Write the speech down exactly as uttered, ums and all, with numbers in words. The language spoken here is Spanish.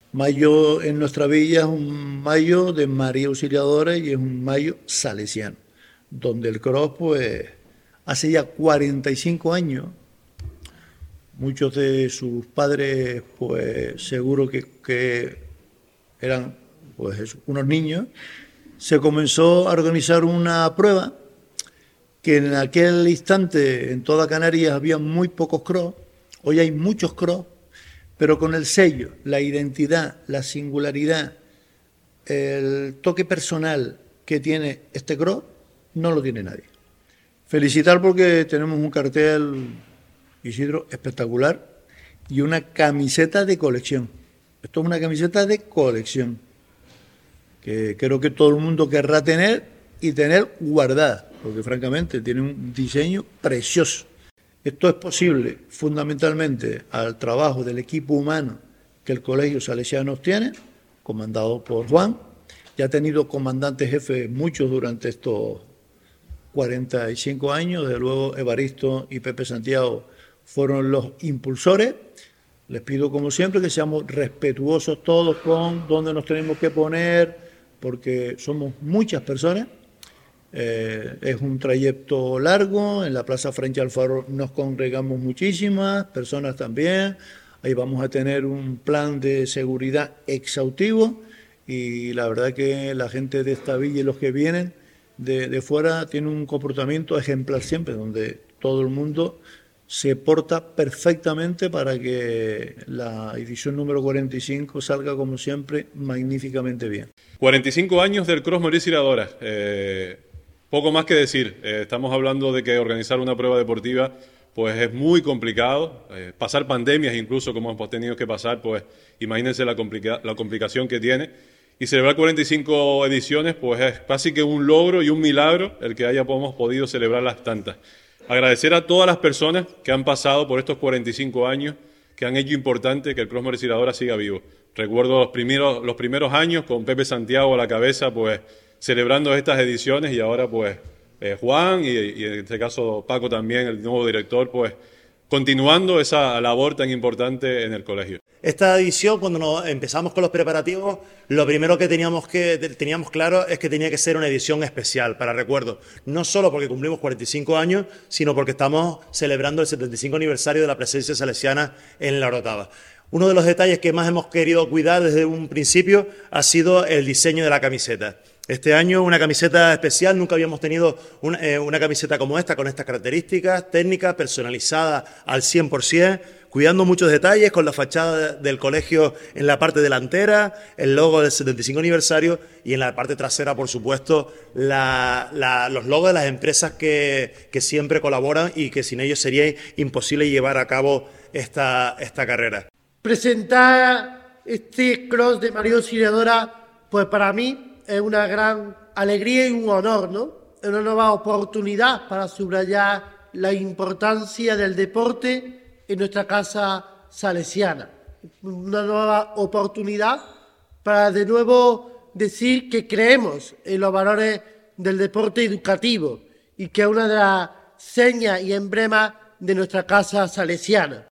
Mayo en nuestra villa es un mayo de María Auxiliadora y es un mayo salesiano, donde el cross, pues, hace ya cuarenta y cinco años, muchos de sus padres, pues, seguro que, que eran, pues, unos niños, se comenzó a organizar una prueba que en aquel instante en toda Canarias había muy pocos cross, hoy hay muchos cross, pero con el sello, la identidad, la singularidad, el toque personal que tiene este cross, no lo tiene nadie. Felicitar porque tenemos un cartel, Isidro, espectacular y una camiseta de colección. Esto es una camiseta de colección que creo que todo el mundo querrá tener y tener guardada, porque francamente tiene un diseño precioso. Esto es posible fundamentalmente al trabajo del equipo humano que el Colegio Salesiano tiene, comandado por Juan. Ya ha tenido comandantes jefes muchos durante estos cuarenta y cinco años, desde luego Evaristo y Pepe Santiago fueron los impulsores. Les pido como siempre que seamos respetuosos todos con dónde nos tenemos que poner, porque somos muchas personas. Eh, es un trayecto largo, en la Plaza Frente al Faro nos congregamos muchísimas personas también, ahí vamos a tener un plan de seguridad exhaustivo y la verdad que la gente de esta villa y los que vienen de, de fuera tienen un comportamiento ejemplar siempre, donde todo el mundo se porta perfectamente para que la edición número cuarenta y cinco salga como siempre magníficamente bien. cuarenta y cinco años del Cross María Auxiliadora. Eh... Poco más que decir, eh, estamos hablando de que organizar una prueba deportiva pues es muy complicado, eh, pasar pandemias incluso como hemos tenido que pasar, pues imagínense la, complica la complicación que tiene, y celebrar cuarenta y cinco ediciones pues es casi que un logro y un milagro el que hayamos podido celebrar las tantas. Agradecer a todas las personas que han pasado por estos cuarenta y cinco años, que han hecho importante que el Cross María Auxiliadora siga vivo. Recuerdo los primeros, los primeros años con Pepe Santiago a la cabeza, pues celebrando estas ediciones, y ahora pues eh, Juan y, y en este caso Paco también, el nuevo director, pues continuando esa labor tan importante en el colegio. Esta edición, cuando nos empezamos con los preparativos, lo primero que teníamos, que teníamos claro es que tenía que ser una edición especial para recuerdo, no solo porque cumplimos cuarenta y cinco años, sino porque estamos celebrando el setenta y cinco aniversario de la presencia salesiana en la Orotava. Uno de los detalles que más hemos querido cuidar desde un principio ha sido el diseño de la camiseta. Este año una camiseta especial, nunca habíamos tenido una, eh, una camiseta como esta, con estas características, técnica, personalizada al cien por cien, cuidando muchos detalles, con la fachada del colegio en la parte delantera, el logo del setenta y cinco aniversario y en la parte trasera, por supuesto, la, la, los logos de las empresas que, que siempre colaboran y que sin ellos sería imposible llevar a cabo esta, esta carrera. Presentar este cross de María Auxiliadora, pues para mí es una gran alegría y un honor, ¿no? Es una nueva oportunidad para subrayar la importancia del deporte en nuestra casa salesiana. Una nueva oportunidad para de nuevo decir que creemos en los valores del deporte educativo y que es una de las señas y emblemas de nuestra casa salesiana.